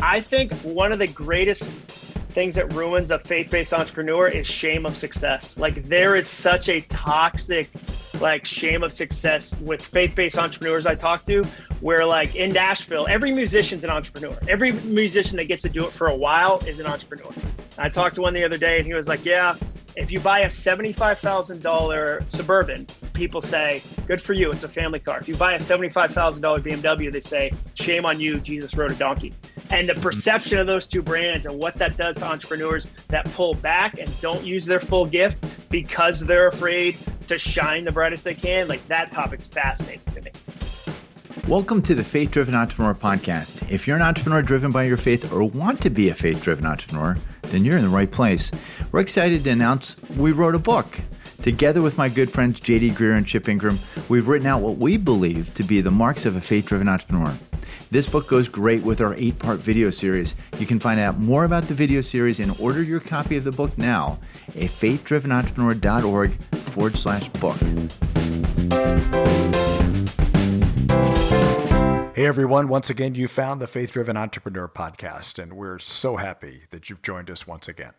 I think one of the greatest things that ruins a faith-based entrepreneur is shame of success. Like, there is such a toxic, like, shame of success with faith-based entrepreneurs I talk to, where, like, in Nashville, every musician's an entrepreneur. Every musician that gets to do it for a while is an entrepreneur. I talked to one the other day and he was like, yeah, if you buy a $75,000 Suburban, people say, good for you, it's a family car. If you buy a $75,000 BMW, they say, shame on you, Jesus rode a donkey. And the perception of those two brands and what that does to entrepreneurs that pull back and don't use their full gift because they're afraid to shine the brightest they can, like, that topic's fascinating to me. Welcome to the Faith Driven Entrepreneur Podcast. If you're an entrepreneur driven by your faith or want to be a faith-driven entrepreneur, then you're in the right place. We're excited to announce we wrote a book. Together with my good friends J.D. Greear and Chip Ingram, we've written out what we believe to be the marks of a faith-driven entrepreneur. This book goes great with our 8-part video series. You can find out more about the video series and order your copy of the book now at faithdrivenentrepreneur.org/book. Hey everyone, once again, you found the Faith Driven Entrepreneur Podcast, and we're so happy that you've joined us once again.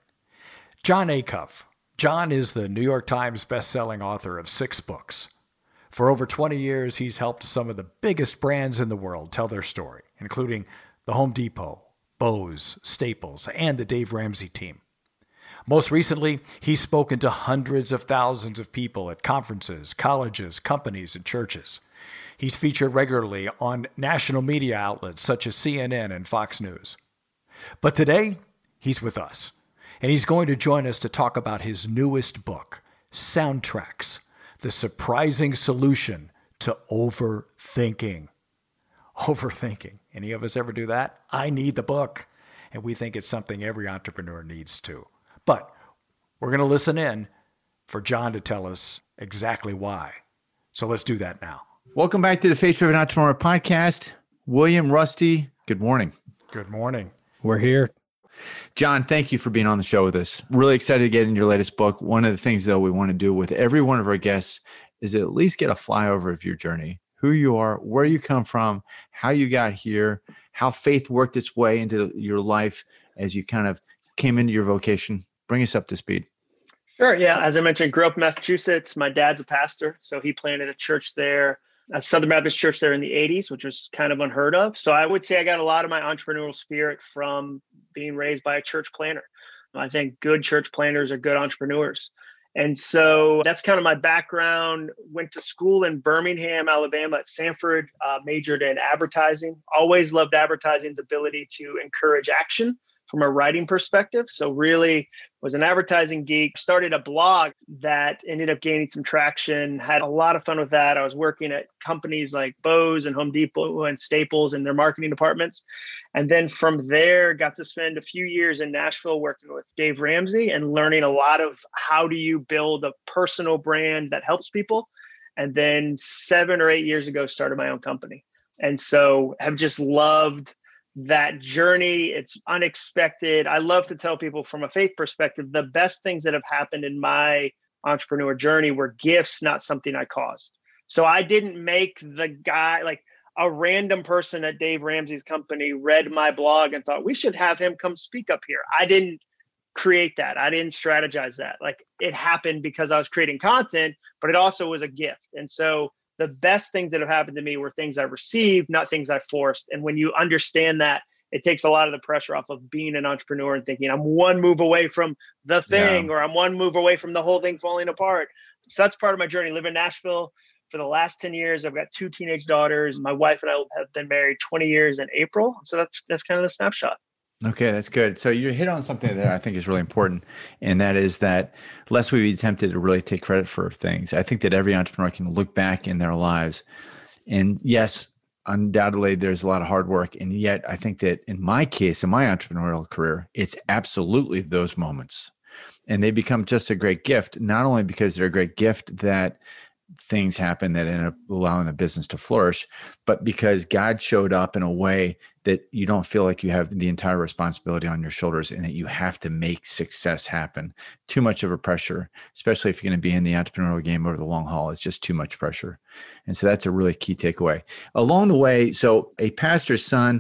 Jon Acuff. Jon is the New York Times best-selling author of 6 books. For over 20 years, he's helped some of the biggest brands in the world tell their story, including the Home Depot, Bose, Staples, and the Dave Ramsey team. Most recently, he's spoken to hundreds of thousands of people at conferences, colleges, companies, and churches. He's featured regularly on national media outlets such as CNN and Fox News. But today, he's with us, and he's going to join us to talk about his newest book, Soundtracks: The Surprising Solution to Overthinking. Overthinking. Any of us ever do that? I need the book. And we think it's something every entrepreneur needs to. But we're going to listen in for Jon to tell us exactly why. So let's do that now. Welcome back to the Faith Driven Entrepreneur Podcast. William, Rusty, good morning. Good morning. We're here. Jon, thank you for being on the show with us. Really excited to get in your latest book. One of the things, though, we want to do with every one of our guests is at least get a flyover of your journey, who you are, where you come from, how you got here, how faith worked its way into your life as you kind of came into your vocation. Bring us up to speed. Sure, yeah. As I mentioned, grew up in Massachusetts. My dad's a pastor, so he planted a church there, a Southern Baptist church there in the 80s, which was kind of unheard of. So I would say I got a lot of my entrepreneurial spirit from being raised by a church planter. I think good church planters are good entrepreneurs. And so that's kind of my background. Went to school in Birmingham, Alabama at Sanford, majored in advertising. Always loved advertising's ability to encourage action from a writing perspective. So really was an advertising geek, started a blog that ended up gaining some traction, had a lot of fun with that. I was working at companies like Bose and Home Depot and Staples in their marketing departments. And then from there, got to spend a few years in Nashville working with Dave Ramsey and learning a lot of how do you build a personal brand that helps people. And then 7 or 8 years ago, started my own company. And so have just loved that journey. It's unexpected. I love to tell people from a faith perspective, the best things that have happened in my entrepreneur journey were gifts, not something I caused. So I didn't make the guy, like a random person at Dave Ramsey's company read my blog and thought we should have him come speak up here. I didn't create that. I didn't strategize that. Like, it happened because I was creating content, but it also was a gift. And so the best things that have happened to me were things I received, not things I forced. And when you understand that, it takes a lot of the pressure off of being an entrepreneur and thinking I'm one move away from the thing, or I'm one move away from the whole thing falling apart. So that's part of my journey. Live in Nashville for the last 10 years. I've got 2 teenage daughters. My wife and I have been married 20 years in April. So that's kind of the snapshot. Okay, that's good. So you hit on something that I think is really important, and that is that lest we be tempted to really take credit for things. I think that every entrepreneur can look back in their lives, and yes, undoubtedly there's a lot of hard work, and yet I think that in my case, in my entrepreneurial career, it's absolutely those moments, and they become just a great gift, not only because they're a great gift that things happen that end up allowing the business to flourish, but because God showed up in a way that you don't feel like you have the entire responsibility on your shoulders and that you have to make success happen. Too much of a pressure, especially if you're going to be in the entrepreneurial game over the long haul. It's just too much pressure. And so that's a really key takeaway. Along the way, so a pastor's son,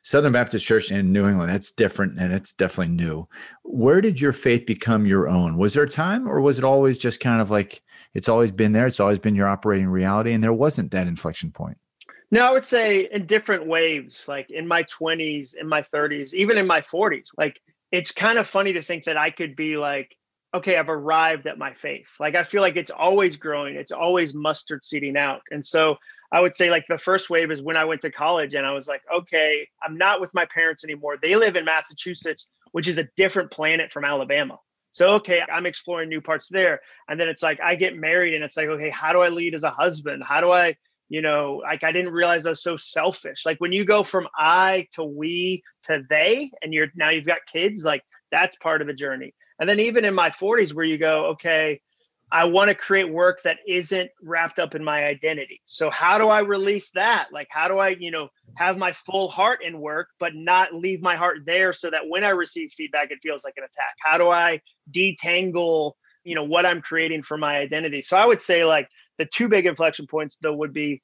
Southern Baptist Church in New England, that's different and it's definitely new. Where did your faith become your own? Was there a time, or was it always just kind of like it's always been there? It's always been your operating reality, and there wasn't that inflection point? No, I would say in different waves, like in my 20s, in my 30s, even in my 40s. Like, it's kind of funny to think that I could be like, okay, I've arrived at my faith. Like, I feel like it's always growing. It's always mustard seeding out. And so I would say like the first wave is when I went to college and I was like, okay, I'm not with my parents anymore. They live in Massachusetts, which is a different planet from Alabama. So, okay, I'm exploring new parts there. And then it's like, I get married and it's like, okay, how do I lead as a husband? How do I, like, I didn't realize I was so selfish. Like, when you go from I to we to they, and now you've got kids, like, that's part of the journey. And then even in my 40s where you go, okay, I want to create work that isn't wrapped up in my identity. So how do I release that? Like, how do I, have my full heart in work, but not leave my heart there so that when I receive feedback, it feels like an attack? How do I detangle, what I'm creating for my identity? So I would say like the two big inflection points though would be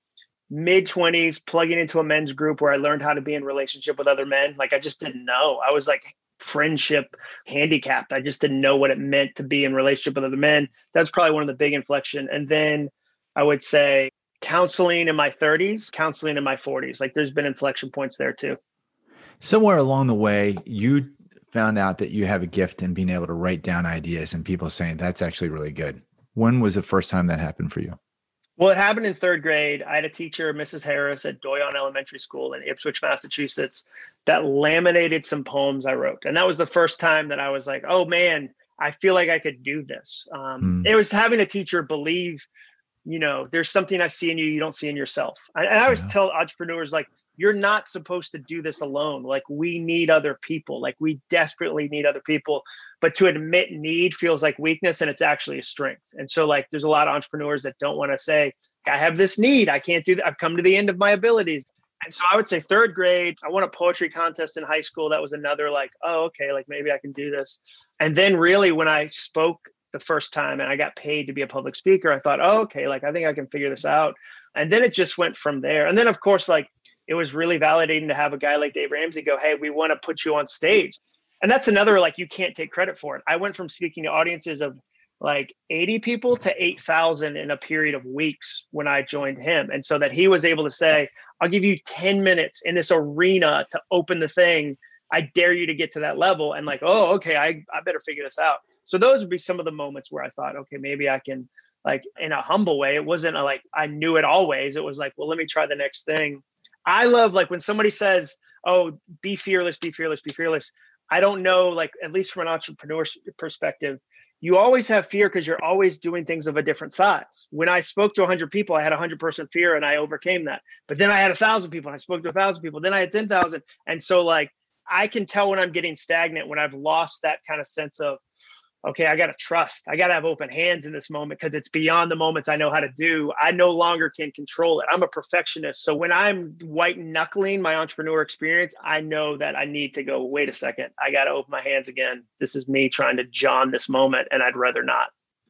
mid-20s, plugging into a men's group where I learned how to be in relationship with other men. Like, I just didn't know. I was like friendship handicapped. I just didn't know what it meant to be in relationship with other men. That's probably one of the big inflection. And then I would say counseling in my 30s, counseling in my 40s. Like, there's been inflection points there too. Somewhere along the way, you found out that you have a gift in being able to write down ideas and people saying that's actually really good. When was the first time that happened for you? Well, it happened in third grade. I had a teacher, Mrs. Harris, at Doyon Elementary School in Ipswich, Massachusetts, that laminated some poems I wrote. And that was the first time that I was like, oh man, I feel like I could do this. It was having a teacher believe, there's something I see in you don't see in yourself. And I always tell entrepreneurs, like, you're not supposed to do this alone. Like, we need other people. Like, we desperately need other people. But to admit need feels like weakness, and it's actually a strength. And so, like, there's a lot of entrepreneurs that don't want to say, I have this need. I can't do that. I've come to the end of my abilities. And so I would say third grade, I won a poetry contest in high school. That was another like, oh, okay, like maybe I can do this. And then really when I spoke the first time and I got paid to be a public speaker, I thought, oh, okay, like, I think I can figure this out. And then it just went from there. And then, of course, like, it was really validating to have a guy like Dave Ramsey go, hey, we want to put you on stage. And that's another, like, you can't take credit for it. I went from speaking to audiences of like 80 people to 8,000 in a period of weeks when I joined him. And so that he was able to say, I'll give you 10 minutes in this arena to open the thing. I dare you to get to that level. And like, oh, okay, I better figure this out. So those would be some of the moments where I thought, okay, maybe I can, like, in a humble way. It wasn't like I knew it always. It was like, well, let me try the next thing. I love, like, when somebody says, oh, be fearless, be fearless, be fearless. I don't know, like, at least from an entrepreneur perspective, you always have fear because you're always doing things of a different size. When I spoke to 100 people, I had 100% fear and I overcame that. But then I had 1,000 people and I spoke to 1,000 people. Then I had 10,000. And so, like, I can tell when I'm getting stagnant, when I've lost that kind of sense of, okay, I got to trust. I got to have open hands in this moment because it's beyond the moments I know how to do. I no longer can control it. I'm a perfectionist. So when I'm white knuckling my entrepreneur experience, I know that I need to go, wait a second, I got to open my hands again. This is me trying to John this moment, and I'd rather not.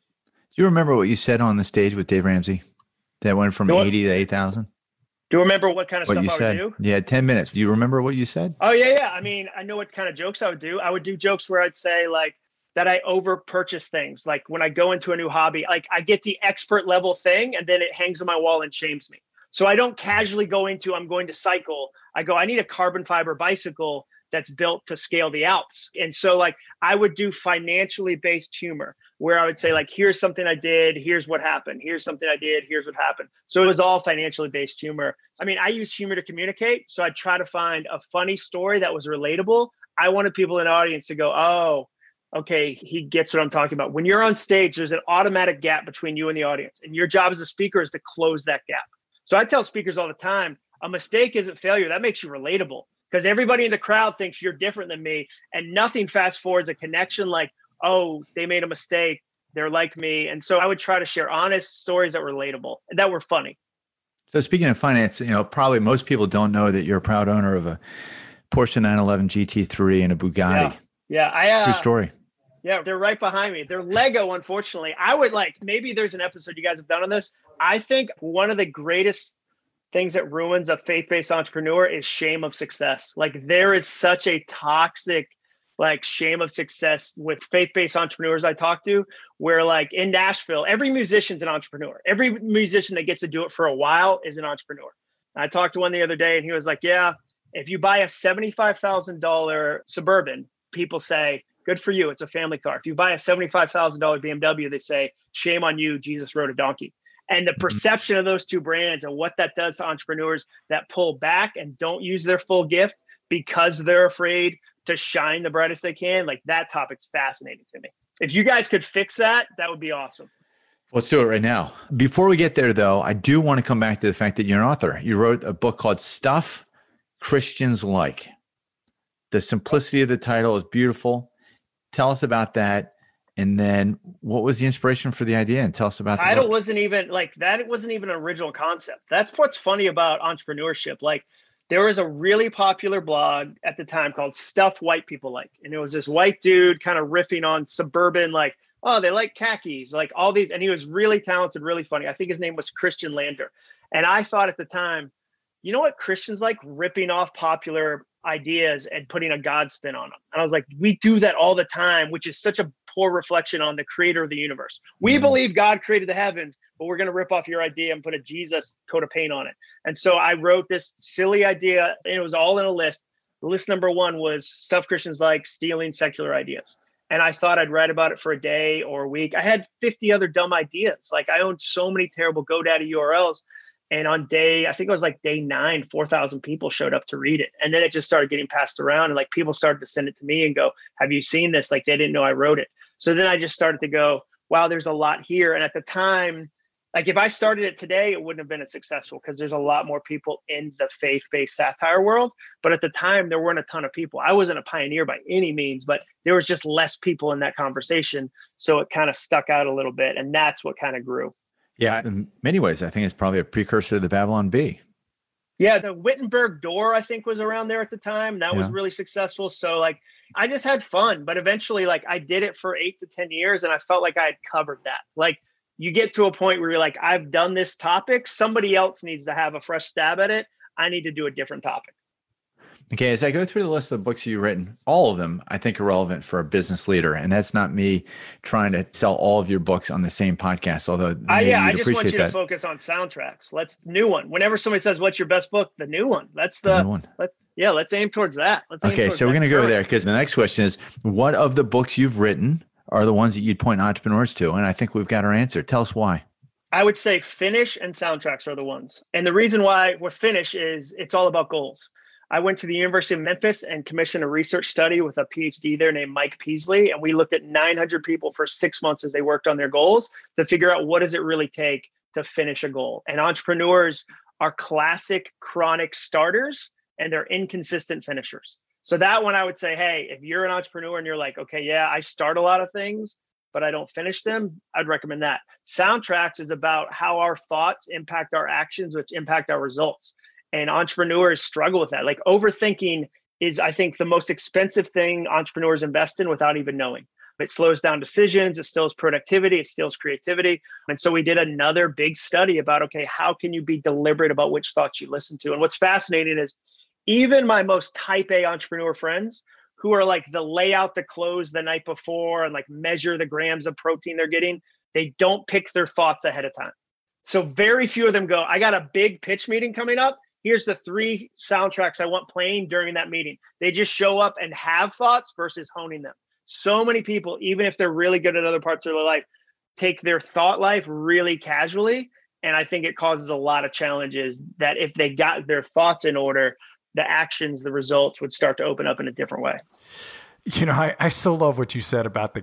Do you remember what you said on the stage with Dave Ramsey that went from 80 to 8,000? Do you remember what kind of stuff I would do? Yeah, 10 minutes. Do you remember what you said? Oh, yeah. I mean, I know what kind of jokes I would do. I would do jokes where I'd say, like, that I over purchase things. Like, when I go into a new hobby, like, I get the expert level thing and then it hangs on my wall and shames me. So I don't casually go into, I'm going to cycle. I go, I need a carbon fiber bicycle that's built to scale the Alps. And so, like, I would do financially based humor where I would say, like, here's something I did, here's what happened. Here's something I did, here's what happened. So it was all financially based humor. I mean, I use humor to communicate. So I try to find a funny story that was relatable. I wanted people in the audience to go, oh, okay, he gets what I'm talking about. When you're on stage, there's an automatic gap between you and the audience. And your job as a speaker is to close that gap. So I tell speakers all the time, a mistake isn't failure. That makes you relatable because everybody in the crowd thinks you're different than me. And nothing fast forwards a connection like, oh, they made a mistake. They're like me. And so I would try to share honest stories that were relatable, that were funny. So speaking of finance, probably most people don't know that you're a proud owner of a Porsche 911 GT3 and a Bugatti. Yeah. True story. Yeah, they're right behind me. They're Lego, unfortunately. I would maybe there's an episode you guys have done on this. I think one of the greatest things that ruins a faith-based entrepreneur is shame of success. Like there is such a toxic like shame of success with faith-based entrepreneurs I talk to, where like in Nashville, every musician's an entrepreneur. Every musician that gets to do it for a while is an entrepreneur. I talked to one the other day and he was like, yeah, if you buy a $75,000 Suburban, people say, good for you, it's a family car. If you buy a $75,000 BMW, they say, shame on you, Jesus rode a donkey. And the perception of those two brands and what that does to entrepreneurs that pull back and don't use their full gift because they're afraid to shine the brightest they can, like that topic's fascinating to me. If you guys could fix that, that would be awesome. Let's do it right now. Before we get there, though, I do want to come back to the fact that you're an author. You wrote a book called Stuff Christians Like. The simplicity of the title is beautiful. Tell us about that. And then what was the inspiration for the idea? And tell us about the title. Book. Wasn't even like that. It wasn't even an original concept. That's what's funny about entrepreneurship. Like there was a really popular blog at the time called Stuff White People Like. And it was this white dude kind of riffing on suburban, like, oh, they like khakis, like all these. And he was really talented, really funny. I think his name was Christian Lander. And I thought at the time, you know what Christians like? Ripping off popular ideas and putting a God spin on them. And I was like, we do that all the time, which is such a poor reflection on the creator of the universe. We believe God created the heavens, but we're going to rip off your idea and put a Jesus coat of paint on it. And so I wrote this silly idea and it was all in a list. List number one was Stuff Christians Like, stealing secular ideas. And I thought I'd write about it for a day or a week. I had 50 other dumb ideas. Like I owned so many terrible GoDaddy URLs. And on I think it was like day 9, 4,000 people showed up to read it. And then it just started getting passed around and like people started to send it to me and go, have you seen this? Like they didn't know I wrote it. So then I just started to go, wow, there's a lot here. And at the time, like if I started it today, it wouldn't have been as successful because there's a lot more people in the faith-based satire world. But at the time, there weren't a ton of people. I wasn't a pioneer by any means, but there was just less people in that conversation. So it kind of stuck out a little bit. And that's what kind of grew. Yeah, in many ways, I think it's probably a precursor to the Babylon Bee. Yeah, the Wittenberg Door, I think, was around there at the time. That was really successful. So like, I just had fun, but eventually like I did it for 8 to 10 years and I felt like I had covered that. Like you get to a point where you're like, I've done this topic. Somebody else needs to have a fresh stab at it. I need to do a different topic. Okay, as I go through the list of books you've written, all of them I think are relevant for a business leader. And that's not me trying to sell all of your books on the same podcast, although I just want you to focus on soundtracks. Let's new one. Whenever somebody says, what's your best book? The new one. That's the new one. Let's aim towards that. Okay, so we're going to go there because the next question is, what of the books you've written are the ones that you'd point entrepreneurs to? And I think we've got our answer. Tell us why. I would say Finish and Soundtracks are the ones. And the reason why we're Finish is it's all about goals. I went to the University of Memphis and commissioned a research study with a PhD there named Mike Peasley. And we looked at 900 people for 6 months as they worked on their goals to figure out what does it really take to finish a goal. And entrepreneurs are classic chronic starters and they're inconsistent finishers. So that one I would say, hey, if you're an entrepreneur and you're like, okay, yeah, I start a lot of things, but I don't finish them, I'd recommend that. Soundtracks is about how our thoughts impact our actions, which impact our results. And entrepreneurs struggle with that. Like overthinking is, I think, the most expensive thing entrepreneurs invest in without even knowing. It slows down decisions, it steals productivity, it steals creativity. And so we did another big study about, okay, how can you be deliberate about which thoughts you listen to? And what's fascinating is even my most type A entrepreneur friends who are like the lay out the clothes the night before and like measure the grams of protein they're getting, they don't pick their thoughts ahead of time. So very few of them go, I got a big pitch meeting coming up. Here's the 3 soundtracks I want playing during that meeting. They just show up and have thoughts versus honing them. So many people, even if they're really good at other parts of their life, take their thought life really casually. And I think it causes a lot of challenges that if they got their thoughts in order, the actions, the results would start to open up in a different way. You know, I so love what you said about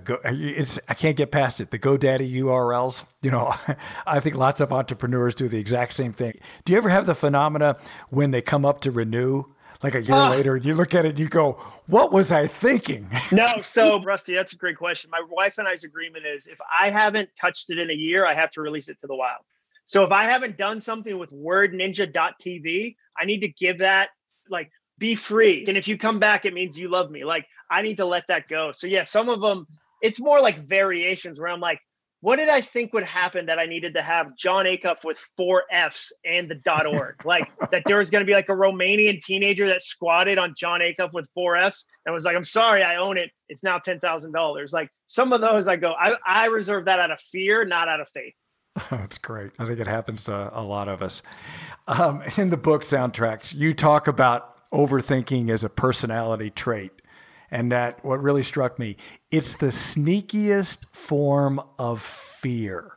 I can't get past it. The GoDaddy URLs, you know, I think lots of entrepreneurs do the exact same thing. Do you ever have the phenomena when they come up to renew, like a year later, and you look at it and you go, what was I thinking? No. So Rusty, that's a great question. My wife and I's agreement is if I haven't touched it in a year, I have to release it to the wild. So if I haven't done something with wordninja.tv, I need to give that, like, be free. And if you come back, it means you love me. Like, I need to let that go. So yeah, some of them, it's more like variations where I'm like, what did I think would happen that I needed to have Jon Acuff with 4 Fs and the .org? Like that there was going to be like a Romanian teenager that squatted on Jon Acuff with 4 Fs and was like, I'm sorry, I own it. It's now $10,000. Like some of those I reserve that out of fear, not out of faith. That's great. I think it happens to a lot of us. In the book Soundtracks, you talk about overthinking as a personality trait. And that what really struck me, it's the sneakiest form of fear.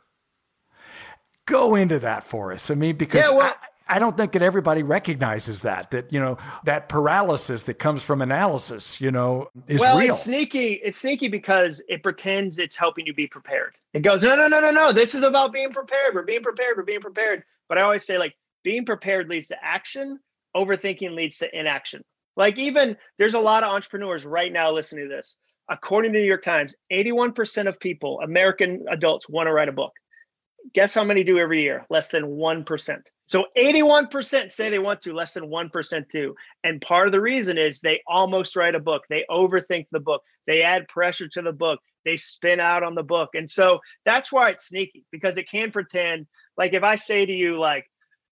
Go into that for us. I mean, because I don't think that everybody recognizes that, that paralysis that comes from analysis, is real. It's sneaky. It's sneaky because it pretends it's helping you be prepared. It goes, no. This is about being prepared. We're being prepared. But I always say, like, being prepared leads to action. Overthinking leads to inaction. Like even there's a lot of entrepreneurs right now listening to this. According to the New York Times, 81% of people, American adults, want to write a book. Guess how many do every year? Less than 1%. So 81% say they want to, less than 1% do. And part of the reason is they almost write a book. They overthink the book. They add pressure to the book. They spin out on the book. And so that's why it's sneaky, because it can pretend, like if I say to you, like,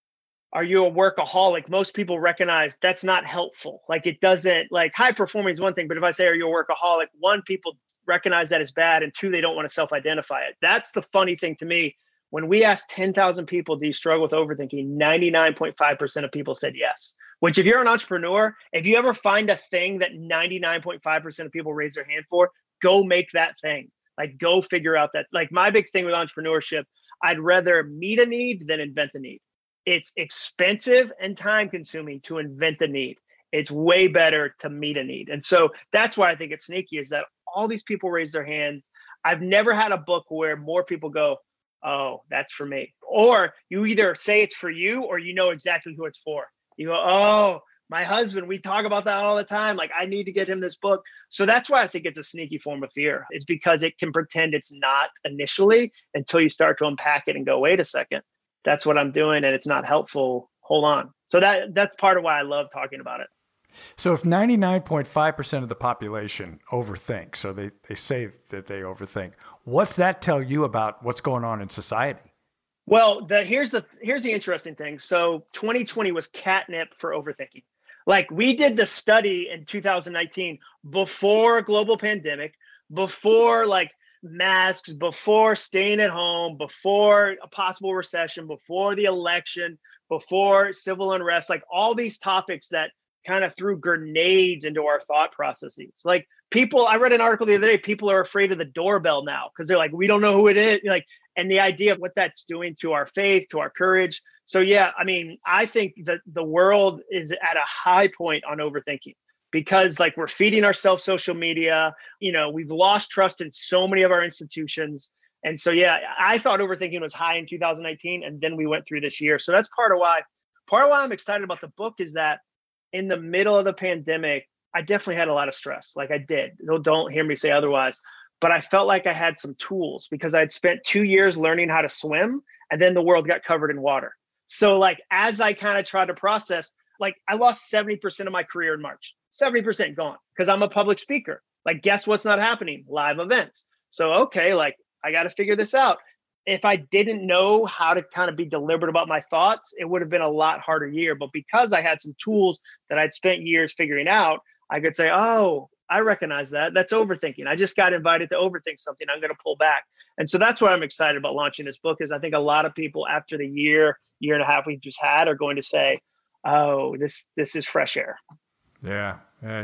are you a workaholic? Most people recognize that's not helpful. Like it doesn't, like high performing is one thing, but if I say, are you a workaholic? 1, people recognize that as bad, and 2, they don't want to self-identify it. That's the funny thing to me. When we asked 10,000 people, do you struggle with overthinking? 99.5% of people said yes, which if you're an entrepreneur, if you ever find a thing that 99.5% of people raise their hand for, go make that thing. Like go figure out that, like my big thing with entrepreneurship, I'd rather meet a need than invent a need. It's expensive and time consuming to invent a need. It's way better to meet a need. And so that's why I think it's sneaky, is that all these people raise their hands. I've never had a book where more people go, oh, that's for me. Or you either say it's for you or you know exactly who it's for. You go, oh, my husband, we talk about that all the time. Like I need to get him this book. So that's why I think it's a sneaky form of fear. It's because it can pretend it's not initially until you start to unpack it and go, wait a second. That's what I'm doing and it's not helpful. Hold on. So that's part of why I love talking about it. So if 99.5% of the population overthink, so they say that they overthink, what's that tell you about what's going on in society? Well, here's the interesting thing. So 2020 was catnip for overthinking. Like we did the study in 2019 before a global pandemic, before like masks, before staying at home, before a possible recession, before the election, before civil unrest, like all these topics that kind of threw grenades into our thought processes. Like people, I read an article the other day, people are afraid of the doorbell now because they're like, we don't know who it is. Like, and the idea of what that's doing to our faith, to our courage. So yeah, I mean, I think that the world is at a high point on overthinking. Because like we're feeding ourselves social media, we've lost trust in so many of our institutions. And so, yeah, I thought overthinking was high in 2019 and then we went through this year. So that's part of why I'm excited about the book is that in the middle of the pandemic, I definitely had a lot of stress. Like I did, don't hear me say otherwise, but I felt like I had some tools because I'd spent 2 years learning how to swim and then the world got covered in water. So like, as I kind of tried to process, like I lost 70% of my career in March. 70% gone because I'm a public speaker. Like, guess what's not happening? Live events. So, okay, like I got to figure this out. If I didn't know how to kind of be deliberate about my thoughts, it would have been a lot harder year. But because I had some tools that I'd spent years figuring out, I could say, oh, I recognize that. That's overthinking. I just got invited to overthink something. I'm going to pull back. And so that's why I'm excited about launching this book is I think a lot of people after the year and a half we've just had are going to say, oh, this is fresh air. Yeah.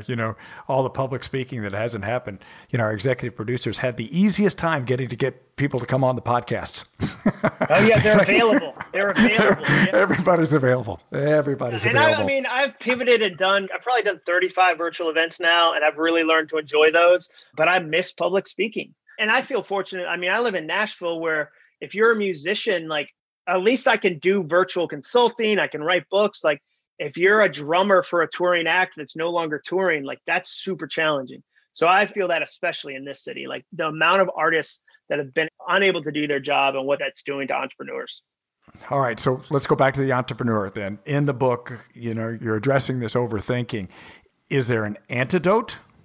All the public speaking that hasn't happened, our executive producers had the easiest time getting to get people to come on the podcasts. Oh yeah, they're available. They're available. Yeah. Everybody's available. Everybody's available. I've pivoted and I've probably done 35 virtual events now, and I've really learned to enjoy those, but I miss public speaking. And I feel fortunate. I mean, I live in Nashville where if you're a musician, like at least I can do virtual consulting. I can write books. Like if you're a drummer for a touring act that's no longer touring, like that's super challenging. So I feel that especially in this city, like the amount of artists that have been unable to do their job and what that's doing to entrepreneurs. All right. So let's go back to the entrepreneur then. In the book, you're addressing this overthinking. Is there an antidote?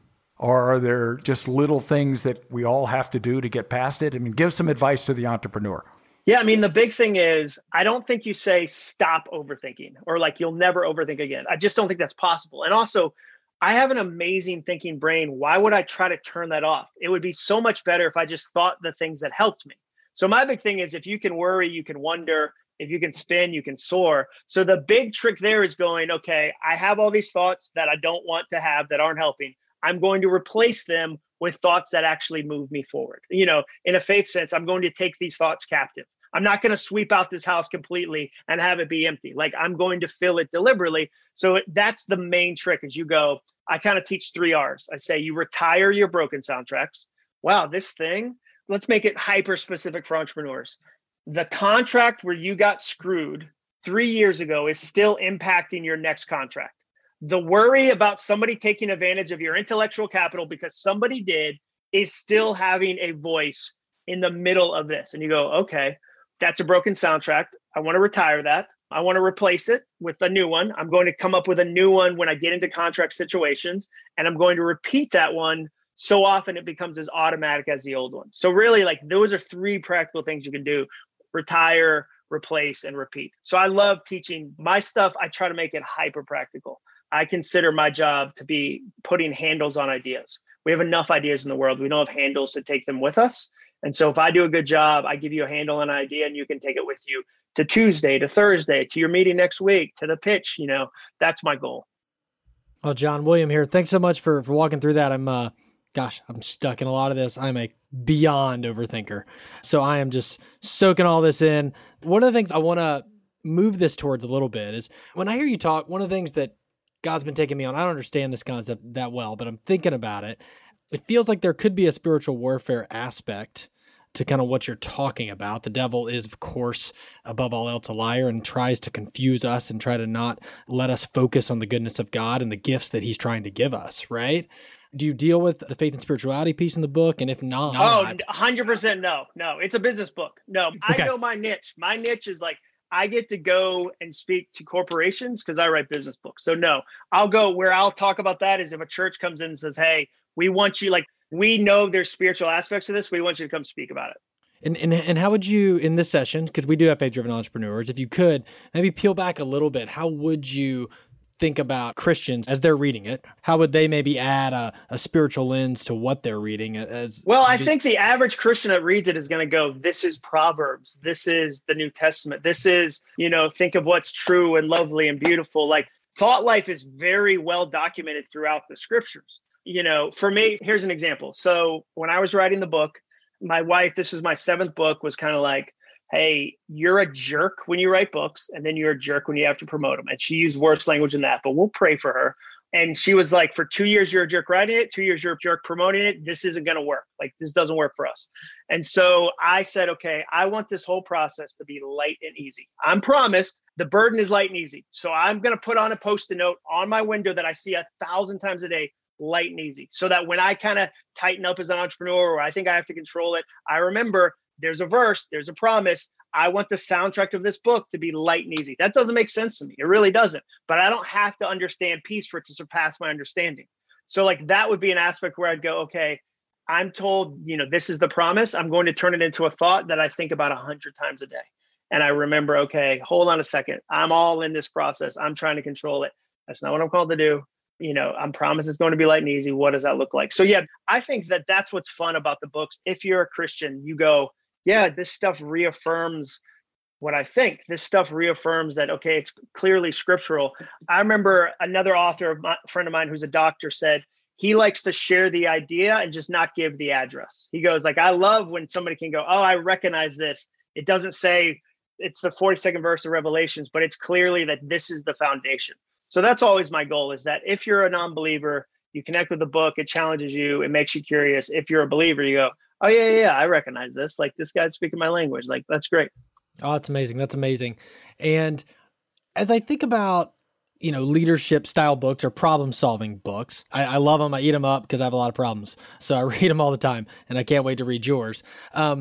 Or are there just little things that we all have to do to get past it? I mean, give some advice to the entrepreneur. Yeah, I mean, the big thing is, I don't think you say stop overthinking or like you'll never overthink again. I just don't think that's possible. And also, I have an amazing thinking brain. Why would I try to turn that off? It would be so much better if I just thought the things that helped me. So my big thing is, if you can worry, you can wonder. If you can spin, you can soar. So the big trick there is going, okay, I have all these thoughts that I don't want to have that aren't helping. I'm going to replace them with thoughts that actually move me forward. You know, in a faith sense, I'm going to take these thoughts captive. I'm not going to sweep out this house completely and have it be empty. Like, I'm going to fill it deliberately. So that's the main trick. As you go, I kind of teach 3 R's. I say you retire your broken soundtracks. Wow, this thing, let's make it hyper specific for entrepreneurs. The contract where you got screwed 3 years ago is still impacting your next contract. The worry about somebody taking advantage of your intellectual capital because somebody did is still having a voice in the middle of this. And you go, okay, that's a broken soundtrack. I want to retire that. I want to replace it with a new one. I'm going to come up with a new one when I get into contract situations, and I'm going to repeat that one so often it becomes as automatic as the old one. So really, like, those are 3 practical things you can do: retire, replace, and repeat. So I love teaching my stuff. I try to make it hyper practical. I consider my job to be putting handles on ideas. We have enough ideas in the world. We don't have handles to take them with us. And so if I do a good job, I give you a handle on an idea, and you can take it with you to Tuesday, to Thursday, to your meeting next week, to the pitch. You know, that's my goal. Well, John, William here. Thanks so much for walking through that. I'm stuck in a lot of this. I'm a beyond overthinker. So I am just soaking all this in. One of the things I want to move this towards a little bit is, when I hear you talk, one of the things that God's been taking me on, I don't understand this concept that well, but I'm thinking about it. It feels like there could be a spiritual warfare aspect to kind of what you're talking about. The devil is, of course, above all else, a liar, and tries to confuse us and try to not let us focus on the goodness of God and the gifts that he's trying to give us, right? Do you deal with the faith and spirituality piece in the book? And if not... Oh, 100% no. No, it's a business book. No, I know my niche. My niche is like, I get to go and speak to corporations because I write business books. So no, I'll go where I'll talk about that is if a church comes in and says, hey, we want you, like, we know there's spiritual aspects of this. We want you to come speak about it. And how would you, in this session, because we do have faith-driven entrepreneurs, if you could maybe peel back a little bit, how would you think about Christians as they're reading it? How would they maybe add a spiritual lens to what they're reading? I think the average Christian that reads it is going to go, this is Proverbs. This is the New Testament. This is, think of what's true and lovely and beautiful. Like, thought life is very well documented throughout the scriptures. For me, here's an example. So when I was writing the book, my wife, this is my 7th book, was kind of like, hey, you're a jerk when you write books, and then you're a jerk when you have to promote them. And she used worse language than that, but we'll pray for her. And she was like, for 2 years, you're a jerk writing it. 2 years, you're a jerk promoting it. This isn't going to work. Like, this doesn't work for us. And so I said, okay, I want this whole process to be light and easy. I'm promised the burden is light and easy. So I'm going to put on a Post-it note on my window that I see 1,000 times a day, light and easy, so that when I kind of tighten up as an entrepreneur, or I think I have to control it, I remember there's a verse, there's a promise. I want the soundtrack of this book to be light and easy. That doesn't make sense to me. It really doesn't. But I don't have to understand peace for it to surpass my understanding. So like, that would be an aspect where I'd go, okay, I'm told, this is the promise. I'm going to turn it into a thought that I think about 100 times a day. And I remember, okay, hold on a second. I'm all in this process. I'm trying to control it. That's not what I'm called to do. I'm promised it's going to be light and easy. What does that look like? So yeah, I think that that's what's fun about the books. If you're a Christian, you go, yeah, this stuff reaffirms what I think. This stuff reaffirms that, okay, it's clearly scriptural. I remember another author, a friend of mine who's a doctor, said he likes to share the idea and just not give the address. He goes like, I love when somebody can go, oh, I recognize this. It doesn't say it's the 42nd verse of Revelations, but it's clearly that this is the foundation. So that's always my goal, is that if you're a non-believer, you connect with the book, it challenges you, it makes you curious. If you're a believer, you go, oh yeah, I recognize this. Like, this guy's speaking my language. Like, that's great. Oh, that's amazing. That's amazing. And as I think about, leadership style books or problem solving books, I love them. I eat them up because I have a lot of problems. So I read them all the time, and I can't wait to read yours.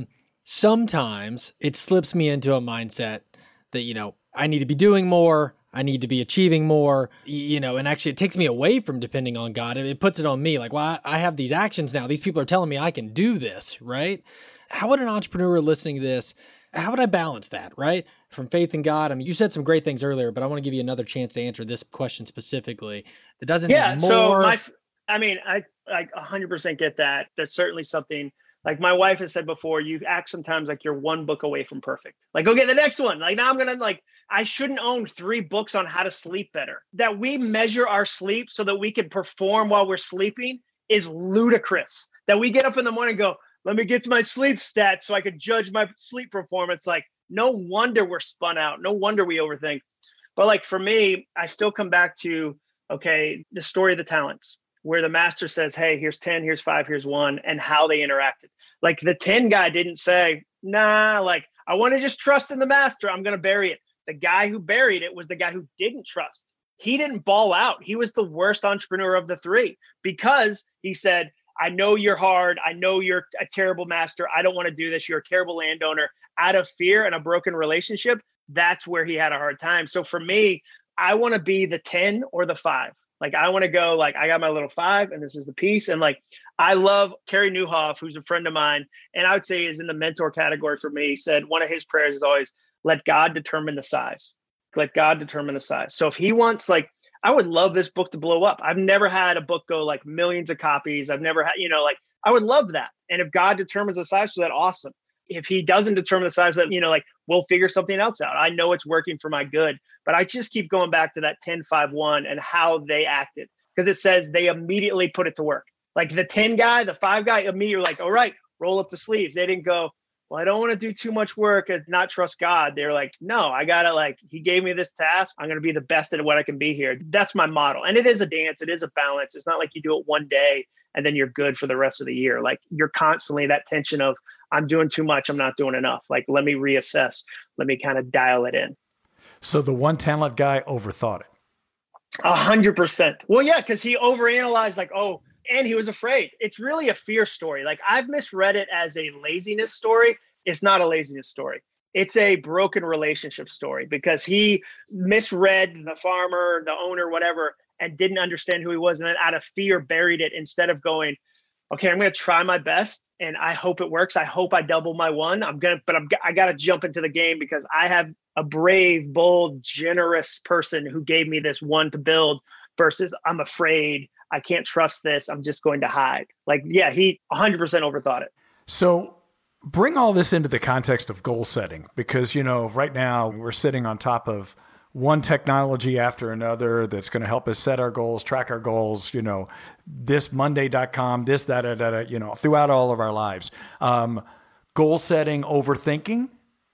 Sometimes it slips me into a mindset that, I need to be doing more. I need to be achieving more, and actually it takes me away from depending on God. It puts it on me. Like, well, I have these actions now. These people are telling me I can do this, right? How would an entrepreneur listening to this, how would I balance that, right? From faith in God. I mean, you said some great things earlier, but I want to give you another chance to answer this question specifically. That doesn't need more. So I 100% get that. That's certainly something. Like my wife has said before, you act sometimes like you're one book away from perfect. Like, okay, the next one. Like now I'm going to I shouldn't own 3 books on how to sleep better. That we measure our sleep so that we can perform while we're sleeping is ludicrous. That we get up in the morning and go, let me get to my sleep stats so I could judge my sleep performance. Like, no wonder we're spun out. No wonder we overthink. But like for me, I still come back to, okay, the story of the talents, where the master says, hey, here's 10, here's 5, here's 1, and how they interacted. Like the 10 guy didn't say, nah, like I want to just trust in the master. I'm going to bury it. The guy who buried it was the guy who didn't trust. He didn't ball out. He was the worst entrepreneur of the 3 because he said, I know you're hard. I know you're a terrible master. I don't want to do this. You're a terrible landowner. Out of fear and a broken relationship, that's where he had a hard time. So for me, I want to be the 10 or the 5. Like, I want to go, like, I got my little 5 and this is the piece. And like, I love Terry Newhoff, who's a friend of mine, and I would say is in the mentor category for me. He said one of his prayers is always, let God determine the size. Let God determine the size. So if he wants, like, I would love this book to blow up. I've never had a book go like millions of copies. I've never had, like, I would love that. And if God determines the size for that, awesome. If he doesn't determine the size of that, like, we'll figure something else out. I know it's working for my good, but I just keep going back to that 10-5-1 and how they acted, because it says they immediately put it to work. Like the 10 guy, the 5 guy immediately like, all right, roll up the sleeves. They didn't go, well, I don't want to do too much work and not trust God. They're like, no, I got to, like, he gave me this task. I'm going to be the best at what I can be here. That's my model. And it is a dance. It is a balance. It's not like you do it one day and then you're good for the rest of the year. Like, you're constantly that tension of, I'm doing too much. I'm not doing enough. Like, let me reassess. Let me kind of dial it in. So the one talent guy overthought it. 100%. Well, yeah, because he overanalyzed, like, oh, and he was afraid. It's really a fear story. Like, I've misread it as a laziness story. It's not a laziness story. It's a broken relationship story, because he misread the farmer, the owner, whatever, and didn't understand who he was. And then out of fear, buried it instead of going, okay, I'm going to try my best and I hope it works. I hope I double my 1. I got to jump into the game because I have a brave, bold, generous person who gave me this 1 to build, versus I'm afraid, I can't trust this, I'm just going to hide. Like, yeah, he 100% overthought it. So bring all this into the context of goal setting, because, right now we're sitting on top of one technology after another that's going to help us set our goals, track our goals, this Monday.com, this, that, throughout all of our lives. Goal setting, overthinking,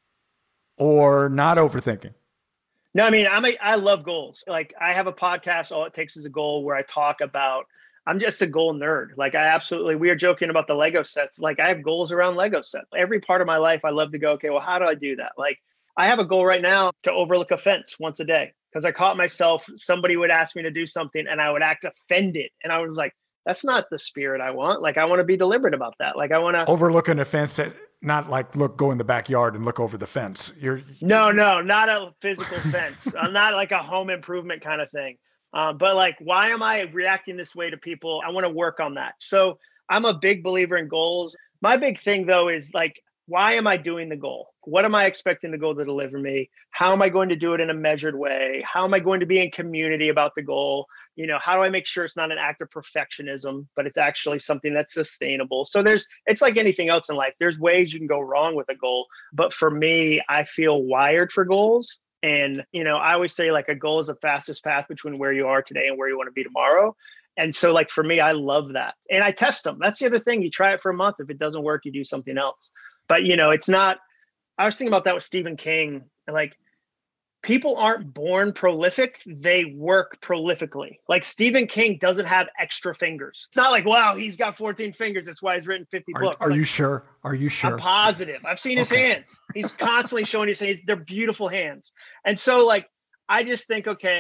or not overthinking? No, I mean, I love goals. Like, I have a podcast, All It Takes Is a Goal, where I talk about, I'm just a goal nerd. Like, we are joking about the Lego sets. Like, I have goals around Lego sets. Every part of my life, I love to go, okay, well, how do I do that? Like, I have a goal right now to overlook a fence once a day, because I caught myself, somebody would ask me to do something and I would act offended. And I was like, that's not the spirit I want. Like, I want to be deliberate about that. Like, I want to overlook an offense, not like go in the backyard and look over the fence. No, not a physical fence. I'm not like a home improvement kind of thing. But like, why am I reacting this way to people? I want to work on that. So I'm a big believer in goals. My big thing though is like, why am I doing the goal? What am I expecting the goal to deliver me? How am I going to do it in a measured way? How am I going to be in community about the goal? How do I make sure it's not an act of perfectionism, but it's actually something that's sustainable? So it's like anything else in life. There's ways you can go wrong with a goal. But for me, I feel wired for goals. And, I always say, like, a goal is the fastest path between where you are today and where you want to be tomorrow. And so, like, for me, I love that. And I test them. That's the other thing. You try it for a month. If it doesn't work, you do something else. But, it's not, I was thinking about that with Stephen King. Like, people aren't born prolific. They work prolifically. Like, Stephen King doesn't have extra fingers. It's not like, wow, he's got 14 fingers. That's why he's written 50 books. Are you sure? Are you sure? I'm positive. I've seen his hands. He's constantly showing his hands. They're beautiful hands. And so, like, I just think, okay,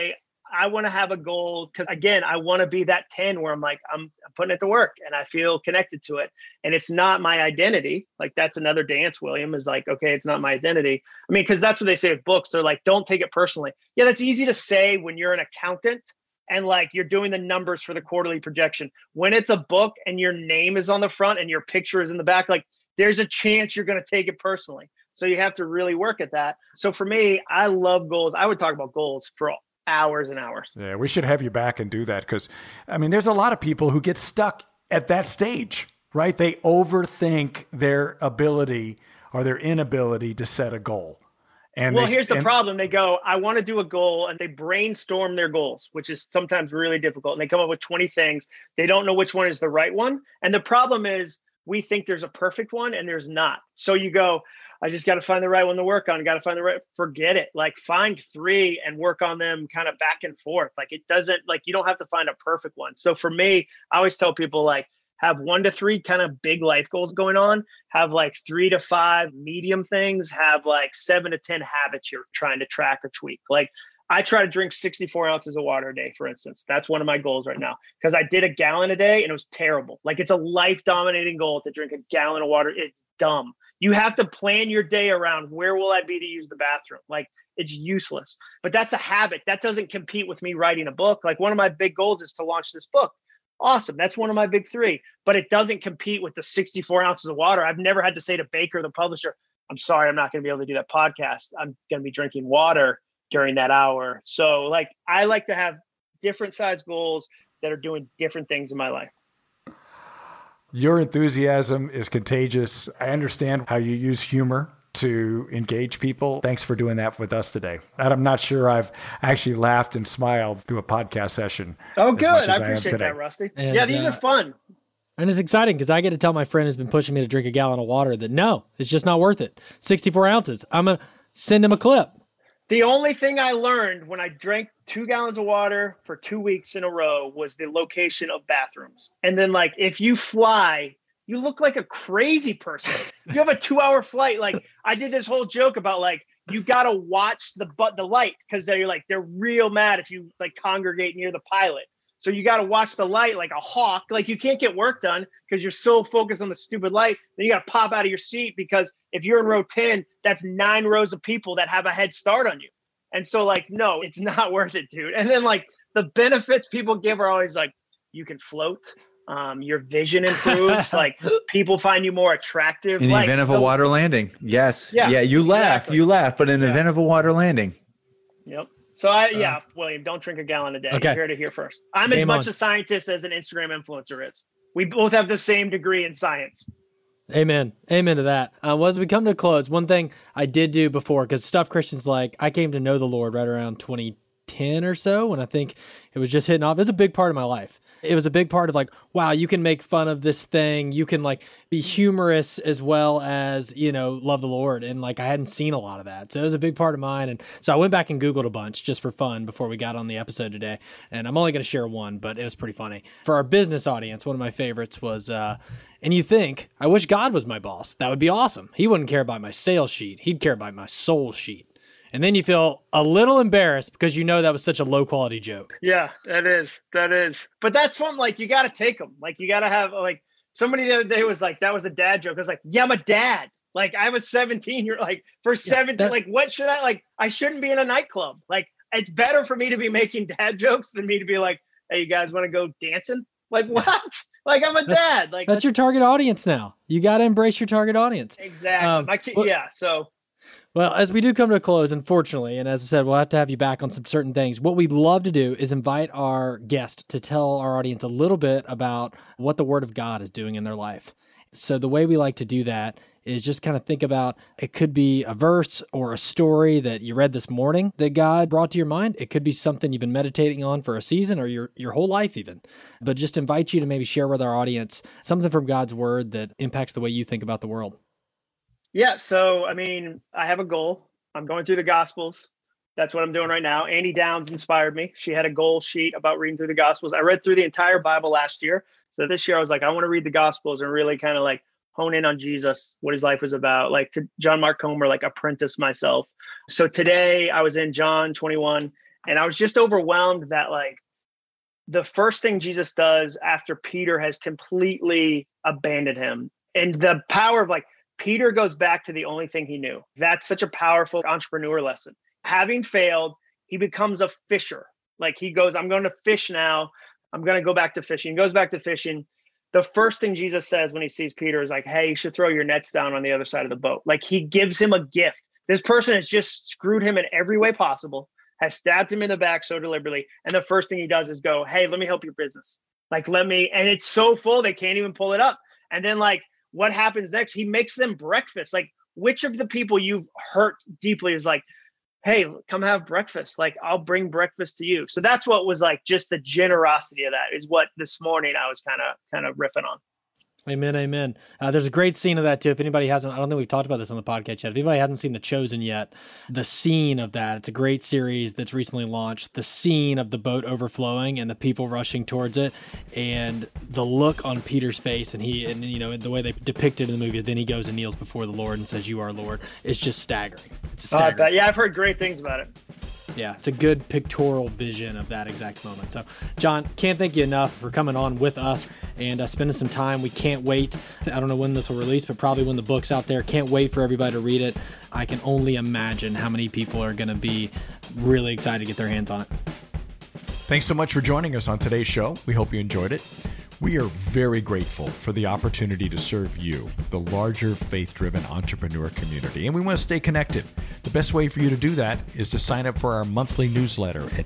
I want to have a goal because, again, I want to be that 10 where I'm like, I'm putting it to work and I feel connected to it. And it's not my identity. Like, that's another dance, William, is like, okay, it's not my identity. I mean, because that's what they say with books. They're like, don't take it personally. Yeah, that's easy to say when you're an accountant and like you're doing the numbers for the quarterly projection. When it's a book and your name is on the front and your picture is in the back, like there's a chance you're going to take it personally. So you have to really work at that. So for me, I love goals. I would talk about goals for hours and hours. Yeah, we should have you back and do that because, I mean, there's a lot of people who get stuck at that stage, right? They overthink their ability or their inability to set a goal. And here's the problem. They go, I want to do a goal, and they brainstorm their goals, which is sometimes really difficult. And they come up with 20 things. They don't know which one is the right one. And the problem is we think there's a perfect one and there's not. So you go, I just got to find the right one to work on. Got to find the right, forget it. Like find 3 and work on them kind of back and forth. Like it doesn't, like you don't have to find a perfect one. So for me, I always tell people like have 1 to 3 kind of big life goals going on, have like 3 to 5 medium things, have like 7 to 10 habits you're trying to track or tweak. Like I try to drink 64 ounces of water a day, for instance. That's one of my goals right now because I did a gallon a day and it was terrible. Like it's a life dominating goal to drink a gallon of water. It's dumb. You have to plan your day around where will I be to use the bathroom? Like it's useless, but that's a habit that doesn't compete with me writing a book. Like one of my big goals is to launch this book. Awesome. That's one of my big 3, but it doesn't compete with the 64 ounces of water. I've never had to say to Baker, the publisher, I'm sorry, I'm not going to be able to do that podcast. I'm going to be drinking water during that hour. So like, I like to have different size goals that are doing different things in my life. Your enthusiasm is contagious. I understand how you use humor to engage people. Thanks for doing that with us today. And I'm not sure I've actually laughed and smiled through a podcast session. Oh, good. I appreciate that, Rusty. And, yeah, these are fun. And it's exciting because I get to tell my friend who's been pushing me to drink a gallon of water that no, it's just not worth it. 64 ounces. I'm going to send him a clip. The only thing I learned when I drank 2 gallons of water for 2 weeks in a row was the location of bathrooms. And then like, if you fly, you look like a crazy person. If you have a 2-hour flight, like I did this whole joke about like, you got to watch the light because they're real mad if you like congregate near the pilot. So you got to watch the light like a hawk. Like you can't get work done because you're so focused on the stupid light. Then you got to pop out of your seat because if you're in row 10, that's 9 rows of people that have a head start on you. And so like, no, it's not worth it, dude. And then like the benefits people give are always like, you can float. Your vision improves. Like people find you more attractive. In the event of a water landing. Yes. Yeah. You laugh, but in the event of a water landing. Yep. So William, don't drink a gallon a day. Okay. You heard it here first. I'm as much a scientist as an Instagram influencer is. We both have the same degree in science. Amen. Amen to that. Well, as we come to a close, one thing I did do before, because stuff Christians like, I came to know the Lord right around 2010 or so, when I think it was just hitting off. It was a big part of my life. It was a big part of like, wow, you can make fun of this thing. You can like be humorous as well as, love the Lord. And like, I hadn't seen a lot of that. So it was a big part of mine. And so I went back and Googled a bunch just for fun before we got on the episode today. And I'm only going to share one, but it was pretty funny. For our business audience, one of my favorites was, and you think, I wish God was my boss. That would be awesome. He wouldn't care about my sales sheet. He'd care about my soul sheet. And then you feel a little embarrassed because that was such a low quality joke. Yeah, that is. But that's fun. Like, you got to take them. Like, you got to have, like, somebody the other day was like, that was a dad joke. I was like, yeah, I'm a dad. Like, I was 17. You're like, for 17, like, what should I shouldn't be in a nightclub. Like, it's better for me to be making dad jokes than me to be like, hey, you guys want to go dancing? Like, what? Like, I'm a dad. Like, that's your target audience now. You got to embrace your target audience. Exactly. Well, as we do come to a close, unfortunately, and as I said, we'll have to have you back on some certain things. What we'd love to do is invite our guest to tell our audience a little bit about what the Word of God is doing in their life. So the way we like to do that is just kind of think about, it could be a verse or a story that you read this morning that God brought to your mind. It could be something you've been meditating on for a season or your whole life even. But just invite you to maybe share with our audience something from God's Word that impacts the way you think about the world. Yeah. So, I mean, I have a goal. I'm going through the Gospels. That's what I'm doing right now. Annie Downs inspired me. She had a goal sheet about reading through the Gospels. I read through the entire Bible last year. So this year I was like, I want to read the Gospels and really kind of like hone in on Jesus, what his life was about, like to John Mark Comer, like apprentice myself. So today I was in John 21 And I was just overwhelmed that like the first thing Jesus does after Peter has completely abandoned him, and the power of like Peter goes back to the only thing he knew. That's such a powerful entrepreneur lesson. Having failed, he becomes a fisher. Like he goes, I'm going to fish now. I'm going to go back to fishing. He goes back to fishing. The first thing Jesus says when he sees Peter is like, hey, you should throw your nets down on the other side of the boat. Like he gives him a gift. This person has just screwed him in every way possible, has stabbed him in the back so deliberately. And the first thing he does is go, hey, let me help your business. Like, and it's so full, they can't even pull it up. And then like, what happens next? He makes them breakfast. Like, which of the people you've hurt deeply is like, hey, come have breakfast. Like, I'll bring breakfast to you. So that's what was like, just the generosity of that is what this morning I was kind of riffing on. Amen, amen. There's a great scene of that too. If anybody hasn't, I don't think we've talked about this on the podcast yet. If anybody hasn't seen The Chosen yet, the scene of that, it's a great series that's recently launched. The scene of the boat overflowing and the people rushing towards it, and the look on Peter's face, and the way they depict it in the movie is then he goes and kneels before the Lord and says, "You are Lord." It's just staggering. It's staggering. Yeah, I've heard great things about it. Yeah, it's a good pictorial vision of that exact moment. So, John, can't thank you enough for coming on with us and spending some time. We can't wait. I don't know when this will release, but probably when the book's out there. Can't wait for everybody to read it. I can only imagine how many people are going to be really excited to get their hands on it. Thanks so much for joining us on today's show. We hope you enjoyed it. We are very grateful for the opportunity to serve you, the larger faith-driven entrepreneur community, and we want to stay connected. The best way for you to do that is to sign up for our monthly newsletter at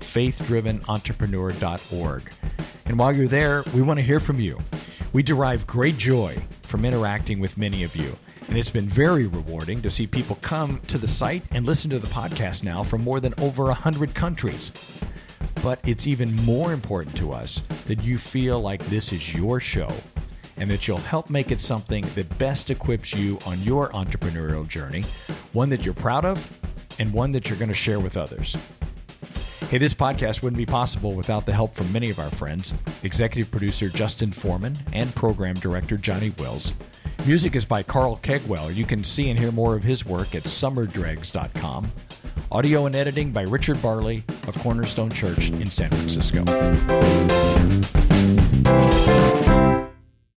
faithdrivenentrepreneur.org. And while you're there, we want to hear from you. We derive great joy from interacting with many of you, and it's been very rewarding to see people come to the site and listen to the podcast now from more than over 100 countries. But it's even more important to us that you feel like this is your show and that you'll help make it something that best equips you on your entrepreneurial journey, one that you're proud of and one that you're going to share with others. Hey, this podcast wouldn't be possible without the help from many of our friends, executive producer Justin Foreman and program director Johnny Wills. Music is by Carl Kegwell. You can see and hear more of his work at summerdregs.com. Audio and editing by Richard Barley of Cornerstone Church in San Francisco.